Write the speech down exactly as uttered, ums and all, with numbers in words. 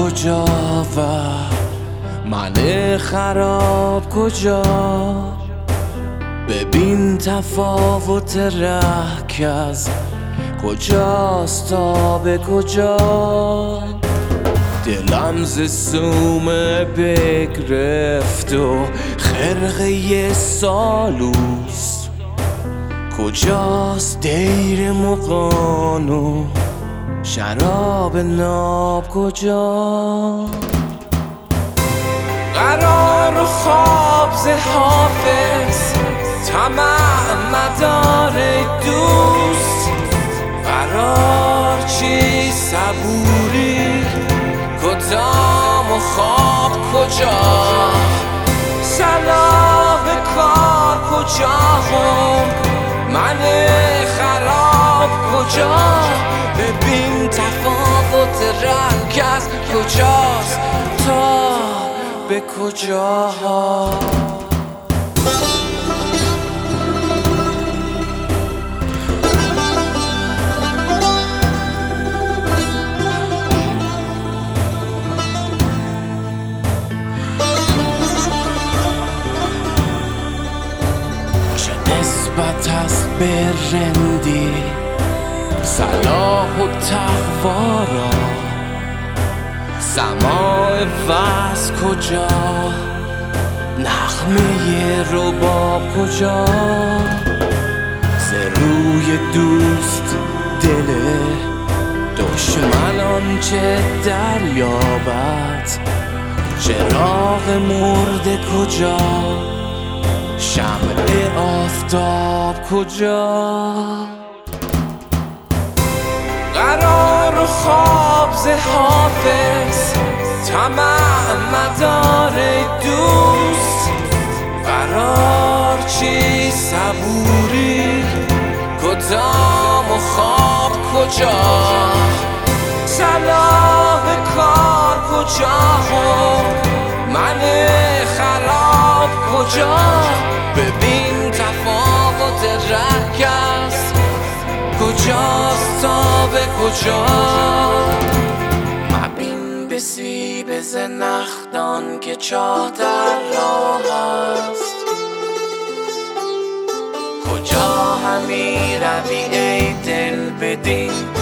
کجا و من خراب کجا؟ ببین تفاوت رهکز کجاست تا به کجا. دلم ز سومه بگرفت و خرقه سالوس. کجاست دیر مغان و شراب ناب کجا؟ قرار و خواب ز حافظ طمع مدار دوست. قرار چی صبوری کدام و خواب کجا؟ صلاح کار کجا هم من خراب کجا؟ ببین تفاوت رهکز کجاست تا به کجا. نسبت است به رندی صلاح و تقوا را؟ سماع وعظ کجا؟ نغمه رباب کجا؟ ز روی دوست دل دشمنان چه دریابد؟ چراغ مرده کجا؟ شمع آفتاب کجا؟ قرار و خواب ز حافظ طمع مدار دوست. قرار چی صبوری کدام و خواب کجا؟ صلاح کار کجا هم من خراب کجا؟ ببین تفاوت رهکز کجاست تا به کجا؟ مبین به سیب زنخدان که چاه در راه است. کجا همی روی ای دل بدین